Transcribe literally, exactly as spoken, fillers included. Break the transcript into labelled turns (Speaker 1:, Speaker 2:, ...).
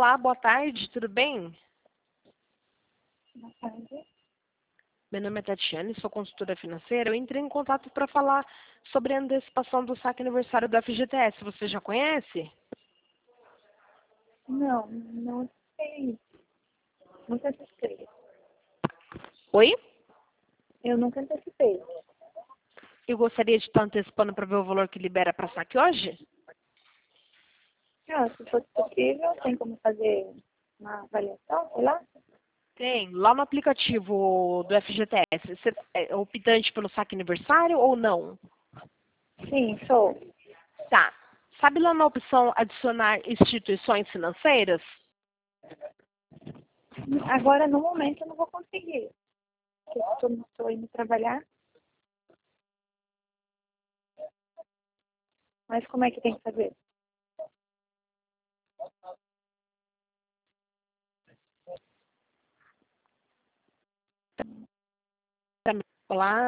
Speaker 1: Olá, boa tarde, tudo bem?
Speaker 2: Boa tarde.
Speaker 1: Meu nome é Tatiane, sou consultora financeira. Eu entrei em contato para falar sobre a antecipação do saque aniversário do F G T S. Você já conhece?
Speaker 2: Não, não sei. Nunca antecipei.
Speaker 1: Oi?
Speaker 2: Eu nunca antecipei.
Speaker 1: Eu gostaria de estar antecipando para ver o valor que libera para saque hoje?
Speaker 2: Ah, se fosse possível, tem como fazer uma avaliação, sei lá?
Speaker 1: Tem, lá no aplicativo do F G T S. Você é optante pelo saque aniversário ou não?
Speaker 2: Sim, sou.
Speaker 1: Tá. Sabe lá na opção adicionar instituições financeiras?
Speaker 2: Agora, no momento, eu não vou conseguir. Porque eu estou indo trabalhar. Mas como é que tem que fazer?
Speaker 1: Olá.